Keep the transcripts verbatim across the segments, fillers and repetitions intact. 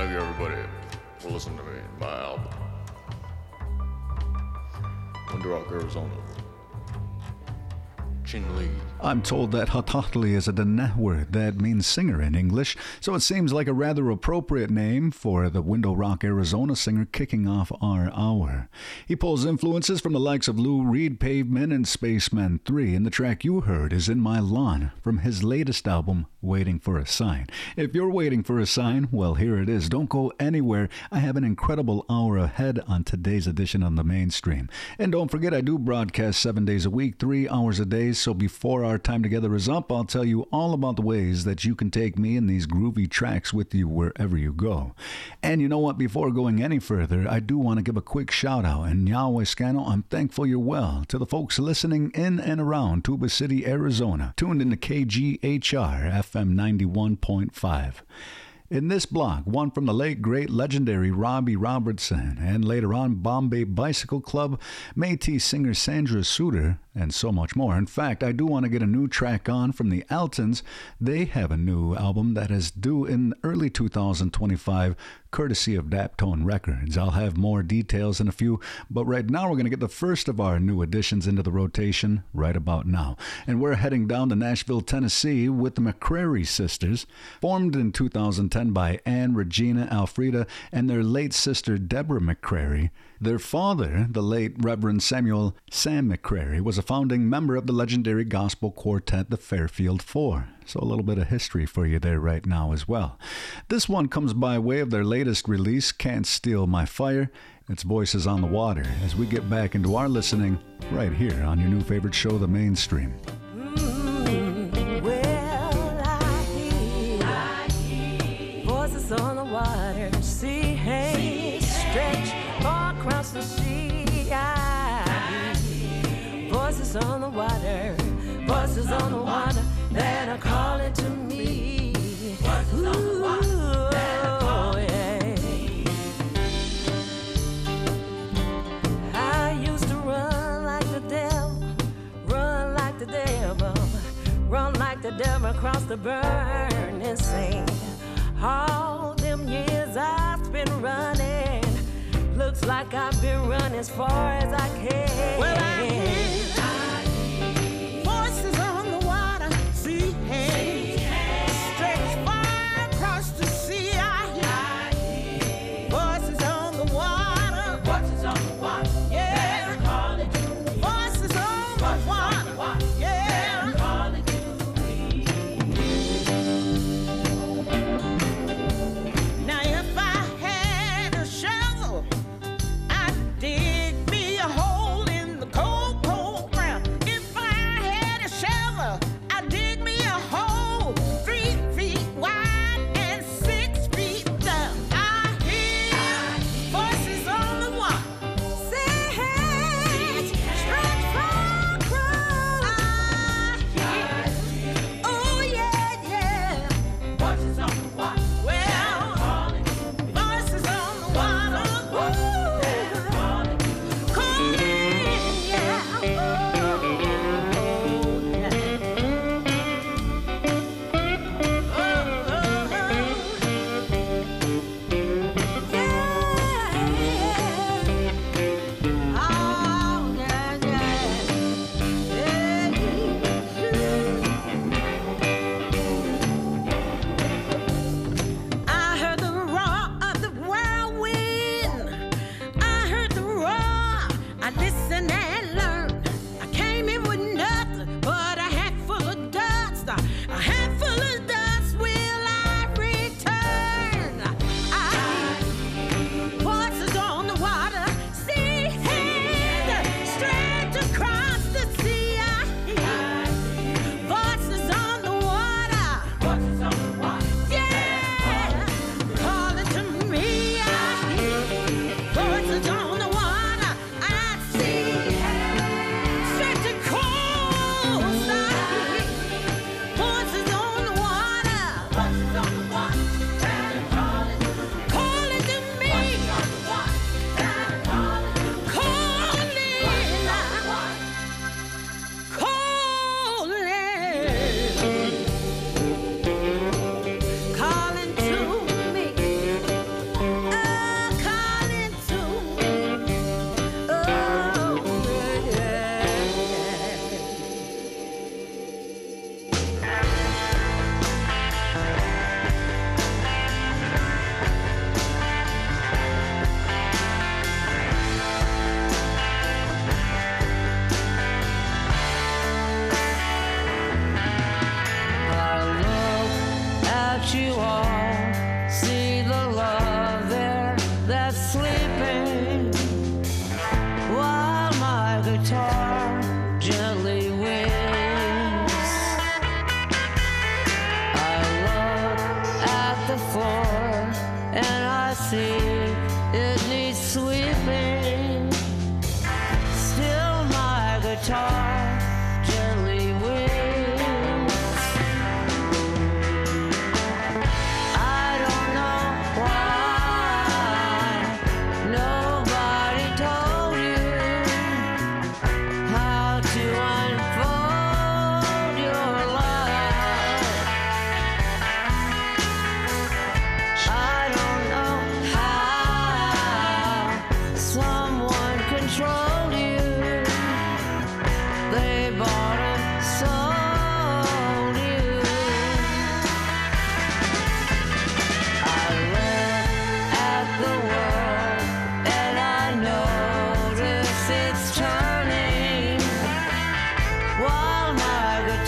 you everybody will listen to me, my album, Window Rock, Arizona. Chin Lee. I'm told that Hototli is a Dene word that means singer in English, so it seems like a rather appropriate name for the Window Rock, Arizona singer kicking off our hour. He pulls influences from the likes of Lou Reed, Pavement, and Spaceman three, and the track you heard is In My Lawn from his latest album, Waiting for a Sign. If you're waiting for a sign, well, here it is. Don't go anywhere. I have an incredible hour ahead on today's edition of The Mainstream. And don't forget, I do broadcast seven days a week, three hours a day, so before our time together is up, I'll tell you all about the ways that you can take me and these groovy tracks with you wherever you go. And you know what? Before going any further, I do want to give a quick shout out. And Yahweh Scano, I'm thankful you're well. To the folks listening in and around Tuba City, Arizona, tuned into K G H R F M ninety-one point five. In this block, one from the late, great, legendary Robbie Robertson, and later on Bombay Bicycle Club, Métis singer Sandra Suter, and so much more. In fact, I do want to get a new track on from the Altons. They have a new album that is due in early two thousand twenty-five, courtesy of Daptone Records. I'll have more details in a few, but right now we're going to get the first of our new additions into the rotation right about now. And we're heading down to Nashville, Tennessee with the McCrary Sisters, formed in two thousand ten by Anne, Regina, Alfreda, and their late sister Deborah McCrary. Their father, the late Reverend Samuel Sam McCrary, was a founding member of the legendary gospel quartet, the Fairfield Four. So a little bit of history for you there right now as well. This one comes by way of their latest release, Can't Steal My Fire. It's Voices on the Water as we get back into our listening right here on your new favorite show, The Mainstream. Mm, well, I hear, I hear voices on the water, sea haze stretch far across the sea. I hear voices on the water, voices on the water that are calling to me. Voices on the water that are calling to me. I used to run like the devil, run like the devil, run like the devil across the burning sea. All them years I've been running, looks like I've been running as far as I can. Well, I hear, I hear voices on the water, sea haze, stretch far across the sea. I hear, I hear voices on the water, voices on the water, yeah, they're calling to me. Voices on the water, water, yeah, they're calling to me. Now if I had a shovel, dig me a hole in the cold, cold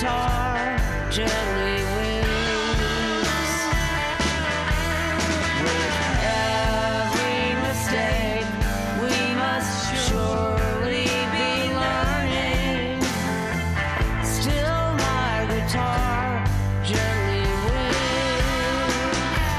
guitar gently weeps. With every mistake, we must surely be learning. Still, my guitar gently weeps.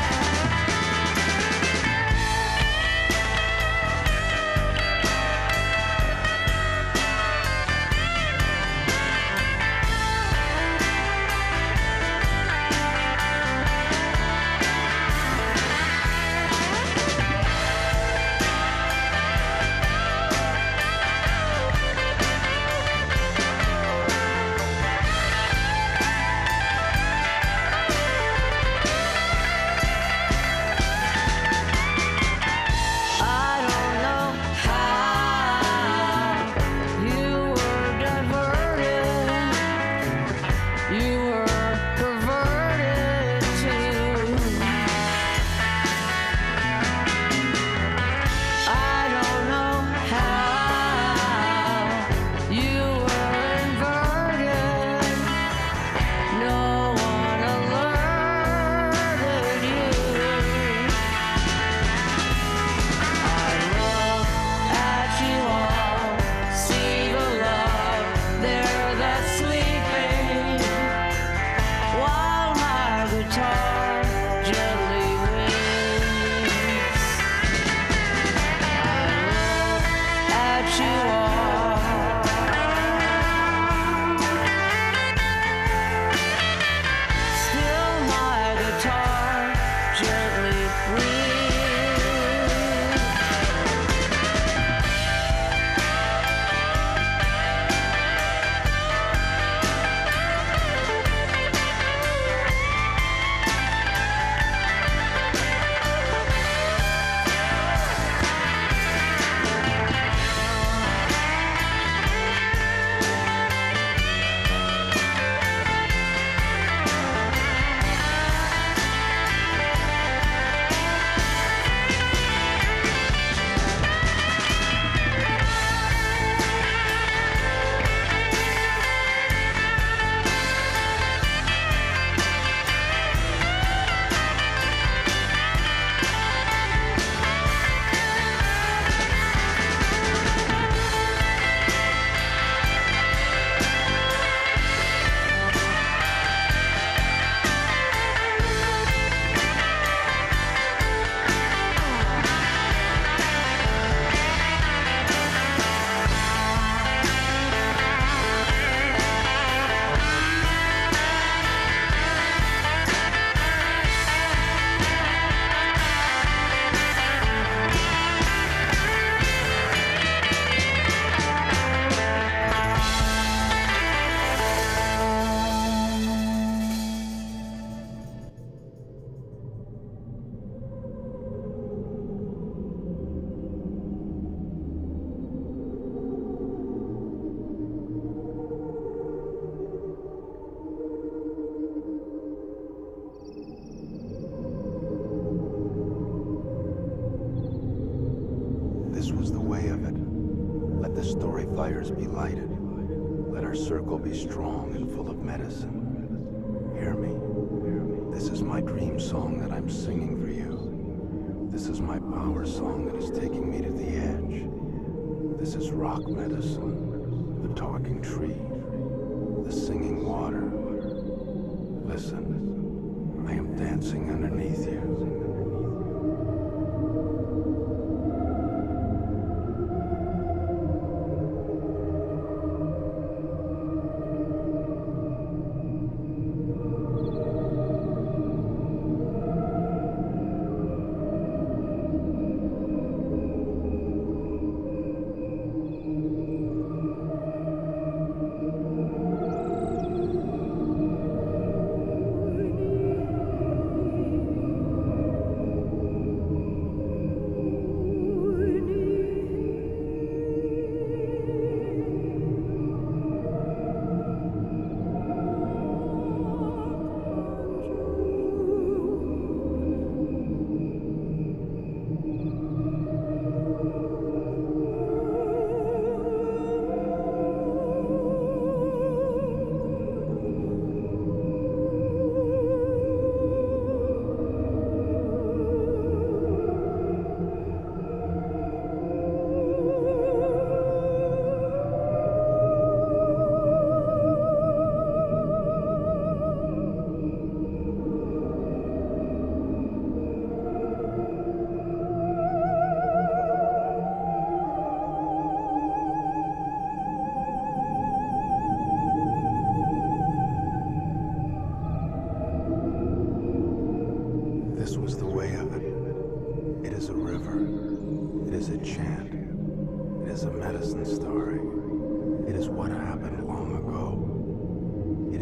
I don't know how you were diverted. You were perverted too. I don't know how you were inverted. No one alerted you. I look at you all, see the love there that's sleeping, while my guitar gently weeps. I look at you all, still my guitar gently weeps. This was the way of it. Let the story fires be lighted. Let our circle be strong and full of medicine. Hear me. This is my dream song that I'm singing for you. This is my power song that is taking me to the edge. This is rock medicine, the talking tree, the singing water. Listen, I am dancing underneath you.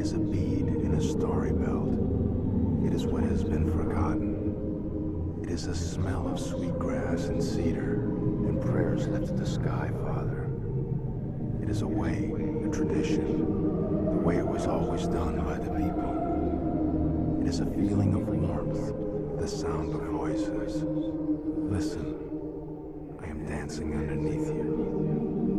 is a bead in a story belt. It is what has been forgotten. It is a smell of sweet grass and cedar and prayers lifted to the sky, Father. It is a way, a tradition, the way it was always done by the people. It is a feeling of warmth, the sound of voices. Listen, I am dancing underneath you.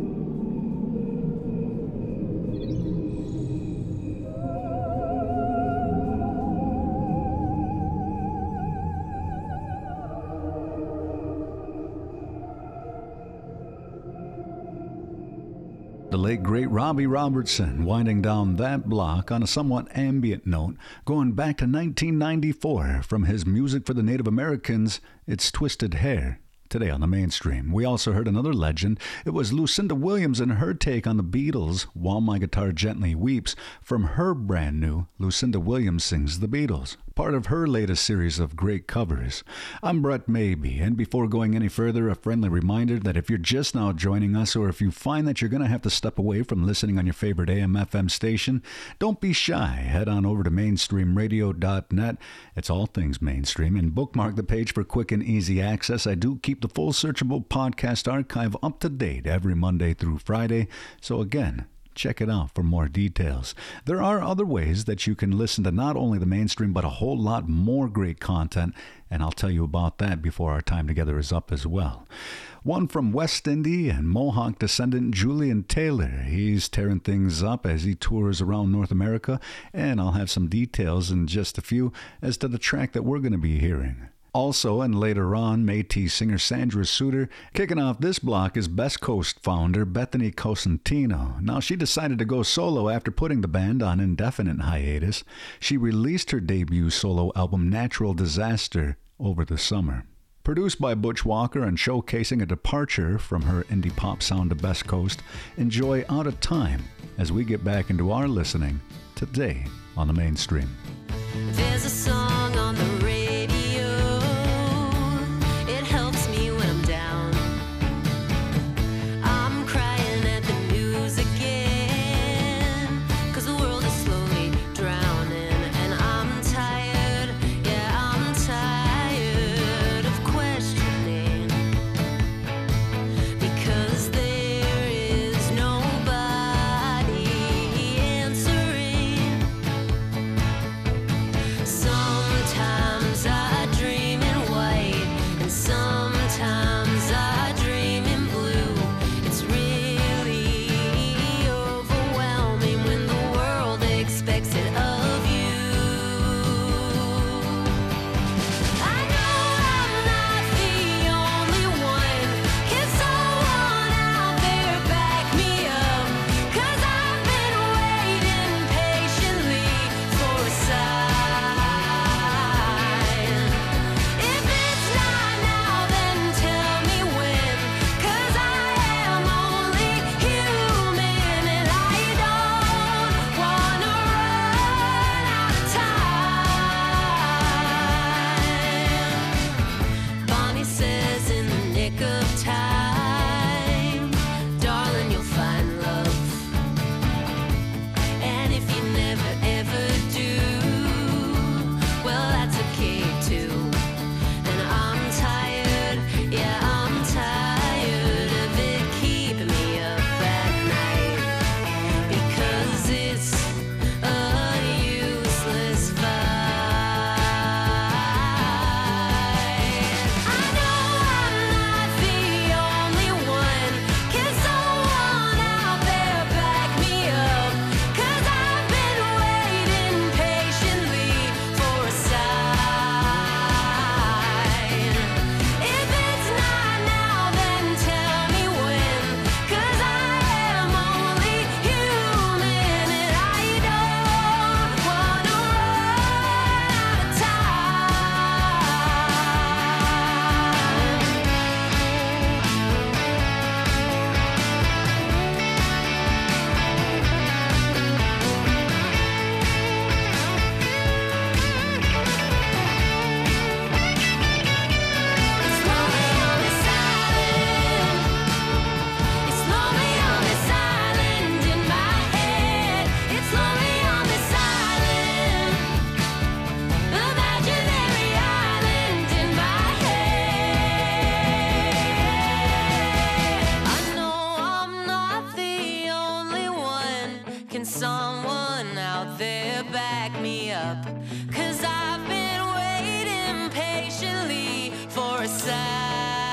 The late great Robbie Robertson winding down that block on a somewhat ambient note, going back to nineteen ninety-four from his Music for the Native Americans, It's Twisted Hair. Today on the Mainstream, we also heard another legend. It was Lucinda Williams and her take on the Beatles, While My Guitar Gently Weeps, from her brand new Lucinda Williams Sings the Beatles, part of her latest series of great covers. I'm Brett Maybe, and before going any further, a friendly reminder that if you're just now joining us, or if you find that you're going to have to step away from listening on your favorite A M F M station, don't be shy. Head on over to mainstream radio dot net. It's all things mainstream, and bookmark the page for quick and easy access. I do keep the full searchable podcast archive up to date every Monday through Friday, so again, check it out for more details. There are other ways that you can listen to not only the Mainstream, but a whole lot more great content, and I'll tell you about that before our time together is up as well. One from West Indy and Mohawk descendant Julian Taylor. He's tearing things up as he tours around North America, and I'll have some details in just a few as to the track that we're going to be hearing. Also, and later on, Métis singer Sandra Suter. Kicking off this block is Best Coast founder Bethany Cosentino. Now, she decided to go solo after putting the band on indefinite hiatus. She released her debut solo album, Natural Disaster, over the summer. Produced by Butch Walker and showcasing a departure from her indie pop sound to Best Coast, enjoy Out of Time as we get back into our listening today on the Mainstream. There's a song on the radio. It helps me when I'm down. I'm crying at the news again, 'cause the world is slowly drowning. And I'm tired, yeah, I'm tired of questioning, because there is nobody answering. Some someone out there back me up, 'cause I've been waiting patiently for a sign.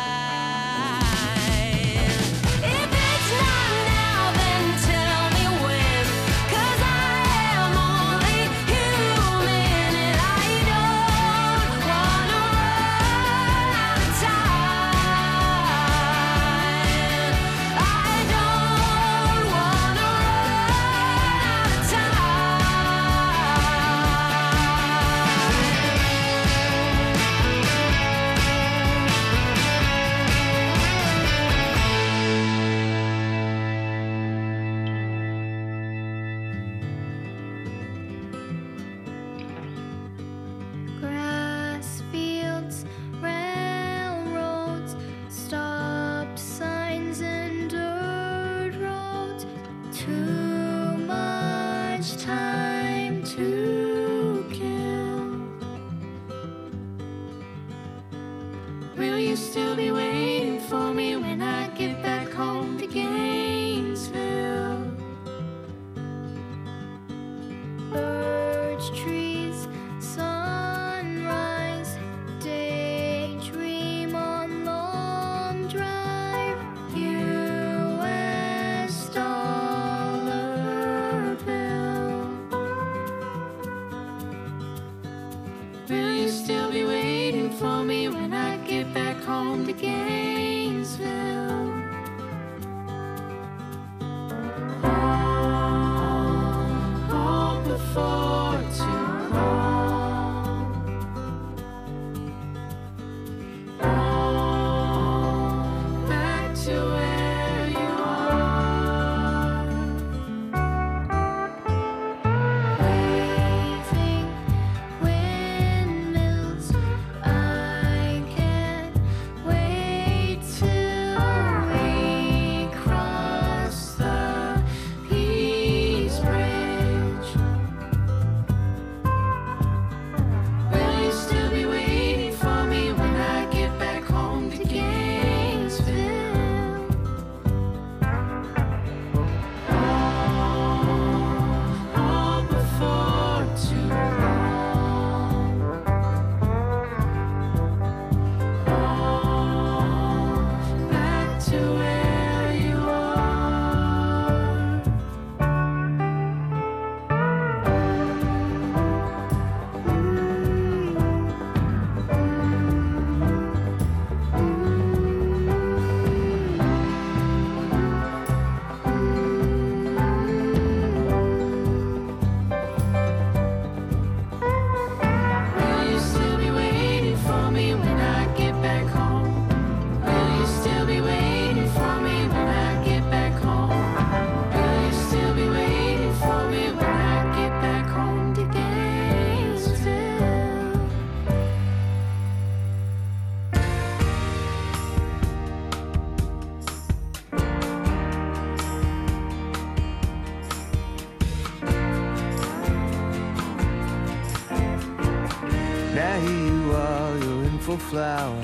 Flower,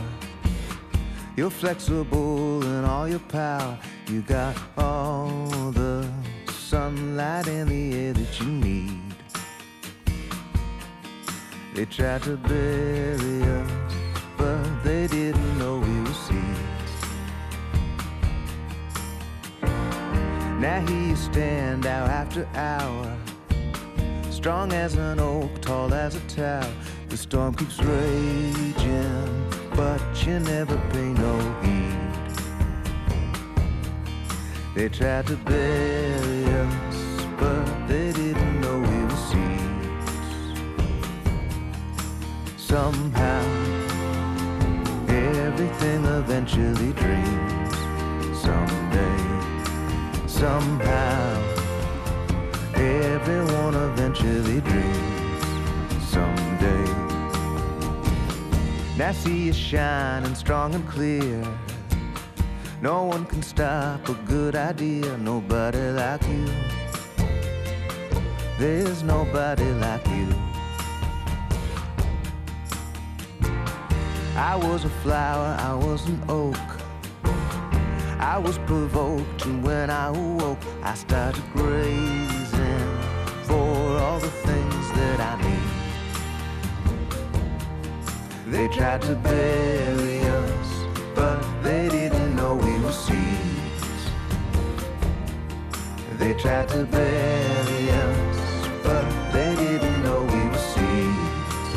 you're flexible in all your power. You got all the sunlight in the air that you need. They tried to bury us, but they didn't know we were seeds. Now here you stand hour after hour, strong as an oak, tall as a tower. The storm keeps raging, but you never pay no heed. They tried to bury us, but they didn't know we were seeds. Somehow, everything eventually dreams. Someday, somehow, everyone eventually dreams. Someday. Now I see you shining strong and clear. No one can stop a good idea. Nobody like you. There's nobody like you. I was a flower, I was an oak. I was provoked, and when I awoke, I started grazing for They tried to bury us, but they didn't know we were seeds. They tried to bury us, but they didn't know we were seeds.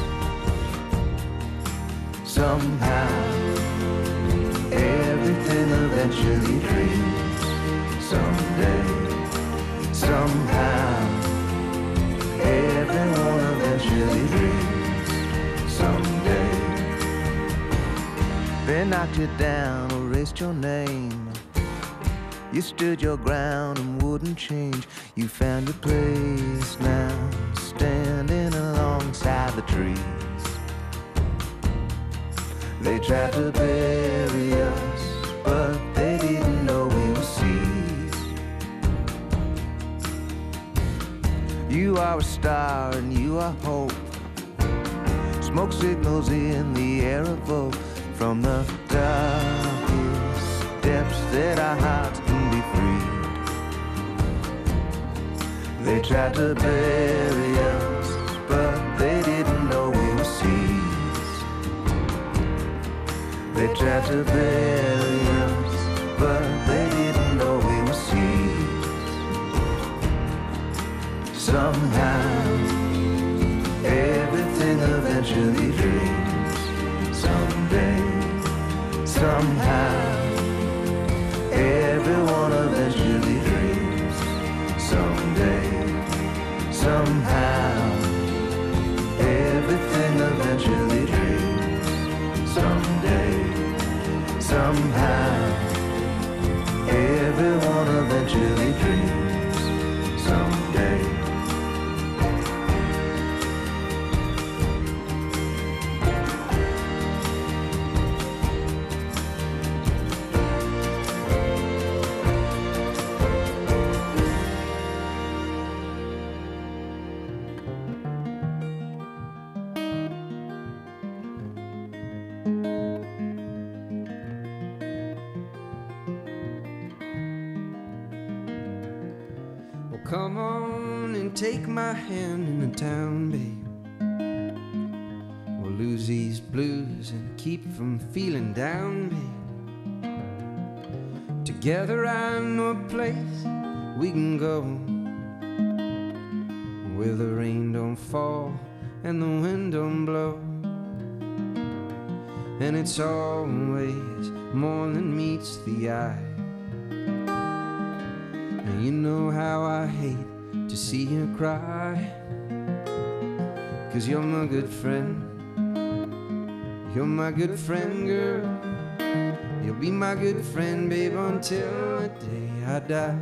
Somehow, everything eventually dreams. Someday, somehow, everyone eventually dreams. Someday, they knocked you down, erased your name. You stood your ground and wouldn't change. You found your place now, standing alongside the trees. They tried to bury us, but they didn't know we were seeds. You are a star and you are hope. Smoke signals in the air evoke from the darkest depths that our hearts can be freed. They tried to bury us, but they didn't know we were seeds. They tried to bury us, but they didn't know we were seeds. Somehow, everything eventually dreams. Someday, somehow, everyone eventually dreams. Someday, somehow, everything eventually dreams. Someday, somehow, everyone eventually dreams. Someday. Come on and take my hand in the town, babe. We'll lose these blues and keep from feeling down, babe. Together I know a place we can go where the rain don't fall and the wind don't blow. And it's always more than meets the eye. And you know how I hate to see you cry, 'cause you're my good friend. You're my good friend, girl. You'll be my good friend, babe, until the day I die.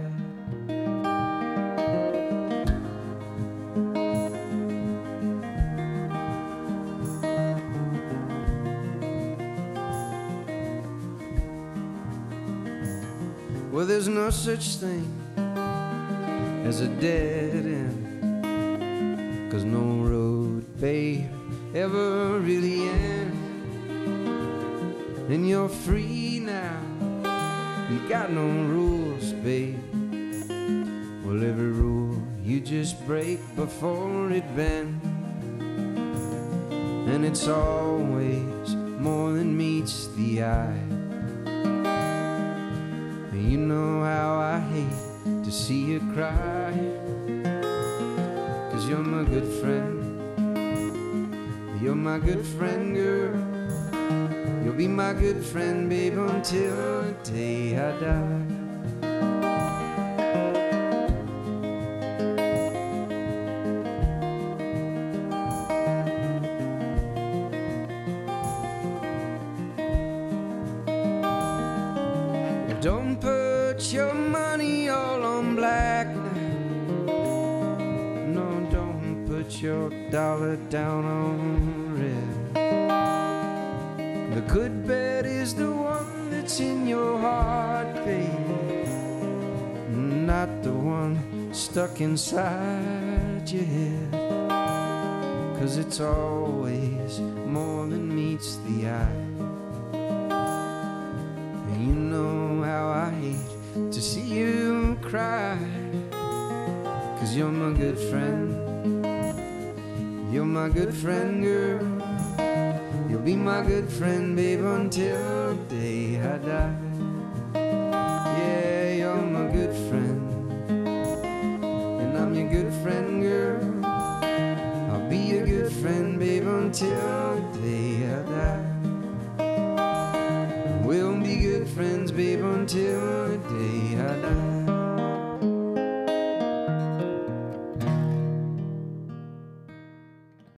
Well, there's no such thing as a dead end, 'cause no road, babe, ever really ends. And you're free now, you got no rules, babe. Well, every rule you just break before it bends. And it's always more than meets the eye. And you know how I hate to see you cry, 'cause you're my good friend. You're my good friend, girl. You'll be my good friend, babe, until the day I die. Don't put your money all on black now. No, don't put your dollar down on red. The good bet is the one that's in your heart, babe, not the one stuck inside your head. 'Cause it's always more than meets the eye. And you know how I hate to see you cry, 'cause you're my good friend. You're my good friend, girl. You'll be my good friend, babe, until the day I die. Yeah, you're my good friend, and I'm your good friend, girl. I'll be your good friend, babe, until